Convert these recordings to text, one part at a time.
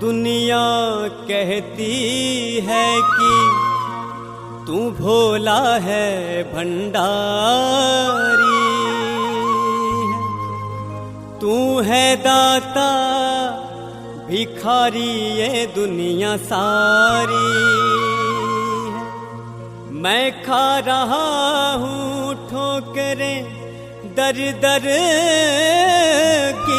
दुनिया कहती है कि तू भोला है भंडारी, तू है दाता भिखारी ये दुनिया सारी। मैं खा रहा हूँ ठोकरें दर दर की,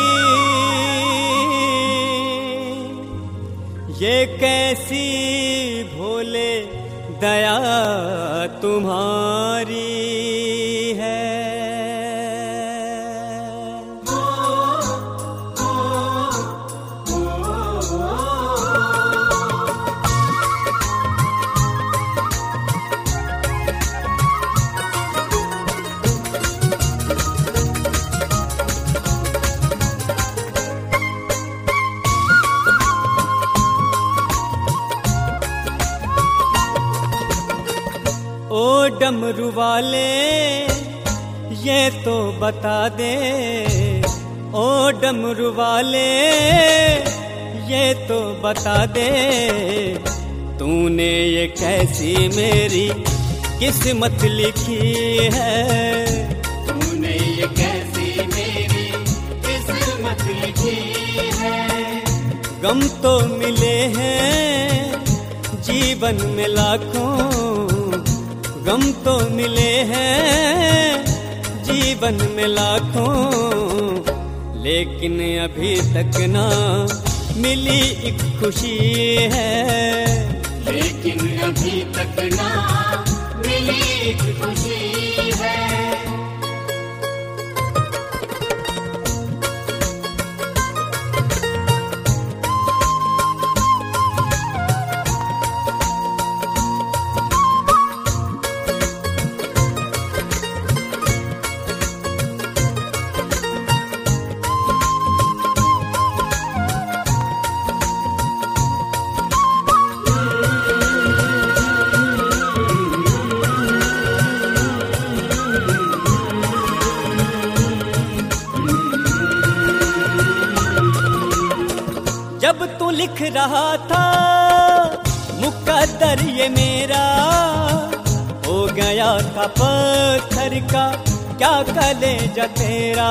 ये कैसी भोले दया तुम्हारी है। ओ डमरू वाले ये तो बता दे, ओ डमरू वाले ये तो बता दे, तूने ये कैसी मेरी किस्मत लिखी है। तूने ये कैसी मेरी किस्मत लिखी है। गम तो मिले हैं जीवन में लाखों, गम तो मिले हैं जीवन में लाखों, लेकिन अभी तक ना मिली एक खुशी है। लेकिन अभी तक ना मिली एक खुशी है। जब तू लिख रहा था मुकद्दर ये मेरा, हो गया था पत्थर का क्या कलेजा तेरा।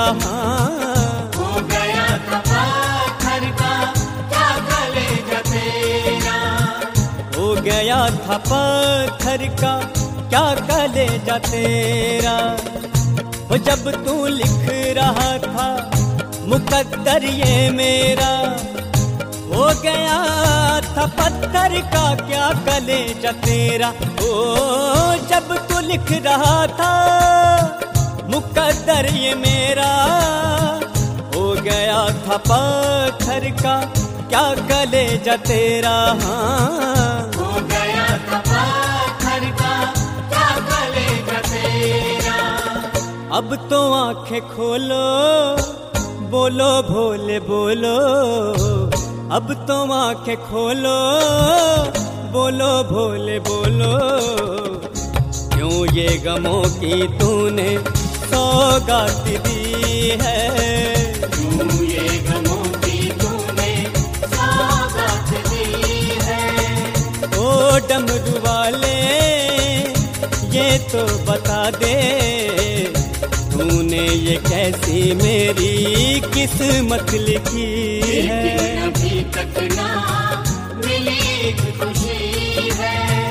हो गया था पत्थर का क्या कलेजा तेरा। हो गया था पत्थर का क्या कलेजा तेरा। वो जब तू लिख रहा था मुकद्दर ये मेरा, हो गया था पत्थर का क्या कलेजा तेरा। ओ जब तू लिख रहा था मुकद्दर ये मेरा, हो गया था पत्थर का क्या कलेजा तेरा। हो गया था पत्थर का क्या कलेजा तेरा। अब तो आंखें खोलो बोलो भोले बोलो, अब तो आंखें खोलो बोलो भोले बोलो, क्यों ये गमों की तूने सौगात दी है। क्यों ये गमों की तूने सौगात दी है। ओ डमरू वाले ये तो बता दे, तूने ये कैसी मेरी किस्मत लिखी है। लेकिन अभी तक ना मिली एक खुशी है।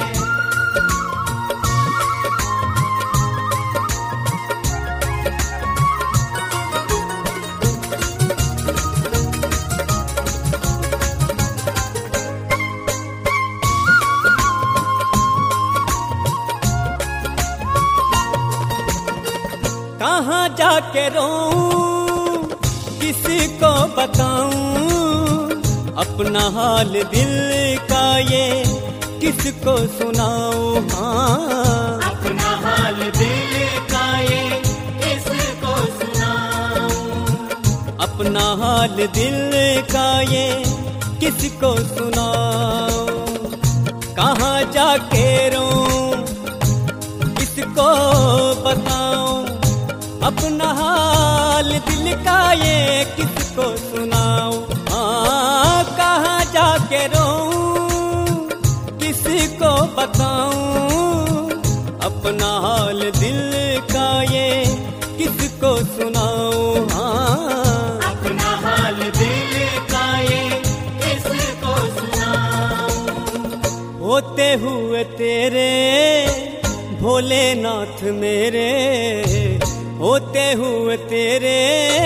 कहाँ जाके रोऊं किसको बताऊं, अपना हाल दिल का ये किसको सुनाऊं। अपना हाल दिल का ये किसको सुनाऊं। अपना हाल दिल का ये किसको सुनाऊं। कहाँ जाके रोऊं किसको बताऊं, अपना हाल दिल का ये किसको सुनाऊं। कहाँ जाके के रोऊं, किसको बताऊं अपना हाल दिल का, ये किसको सुनाऊं। हाँ, अपना हाल दिल का ये किसको सुनाऊं। होते हुए तेरे भोलेनाथ मेरे, होते हुए तेरे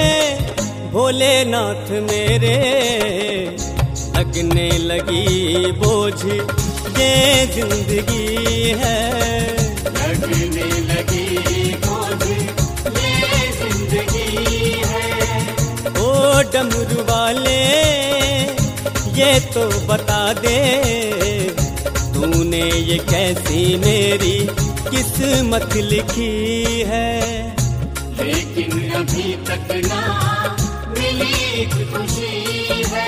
भोलेनाथ मेरे, लगने लगी बोझ ये जिंदगी है, लगने लगी बोझ ये जिंदगी है। ओ डमरू वाले ये तो बता दे, तूने ये कैसी मेरी किस्मत लिखी है। लेकिन अभी तक ना मिली एक खुशी है।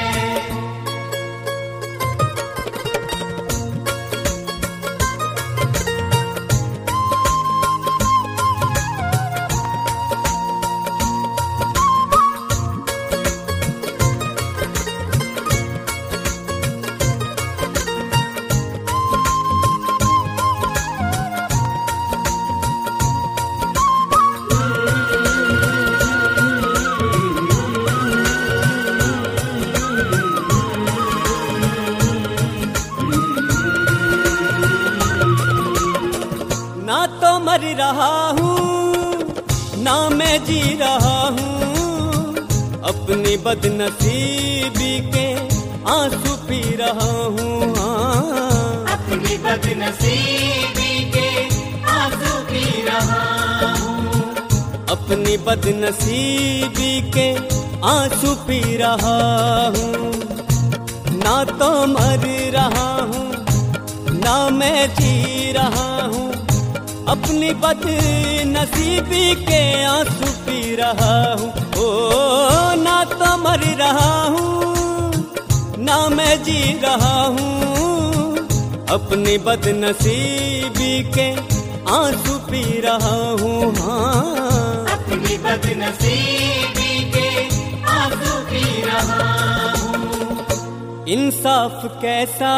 ना तो मर रहा हूँ ना मैं जी रहा हूँ, अपनी बदनसीबी के आंसू पी रहा हूँ। हाँ, अपनी बदनसीबी के आंसू पी रहा हूँ। अपनी बदनसीबी के आंसू पी रहा हूँ। ना तो मर रहा हूँ ना मैं जी रहा हूँ, अपनी बदनसीबी के आंसू पी रहा हूँ। ओ ना तो मर रहा हूँ ना मैं जी रहा हूँ, अपनी बदनसीबी के आंसू पी रहा हूँ। हाँ, अपनी बदनसीबी के आंसू पी रहा हूँ। इंसाफ कैसा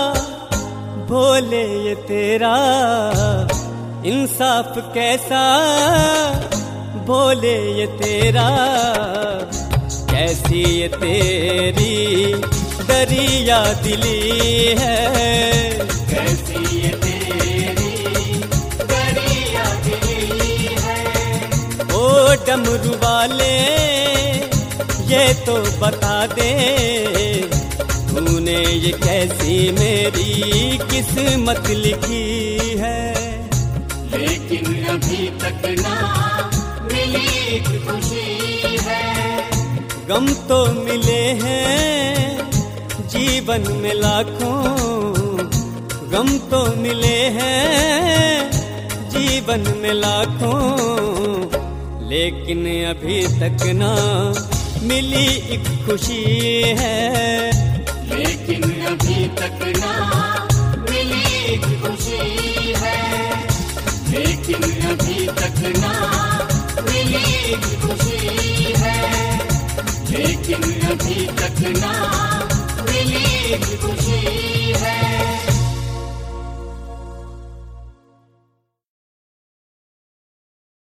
भोले ये तेरा, इंसाफ कैसा भोले ये तेरा, कैसी ये तेरी दरिया दिली है, कैसी ये तेरी दरिया दिली है। ओ डमरू वाले ये तो बता दे, तूने ये कैसी मेरी किस्मत लिखी है। लेकिन अभी तक ना मिली एक खुशी है। गम तो मिले हैं जीवन में लाखों, गम तो मिले हैं जीवन में लाखों, लेकिन अभी तक ना मिली एक खुशी है। लेकिन अभी तक ना मिली एक खुशी है। लेकिन अभी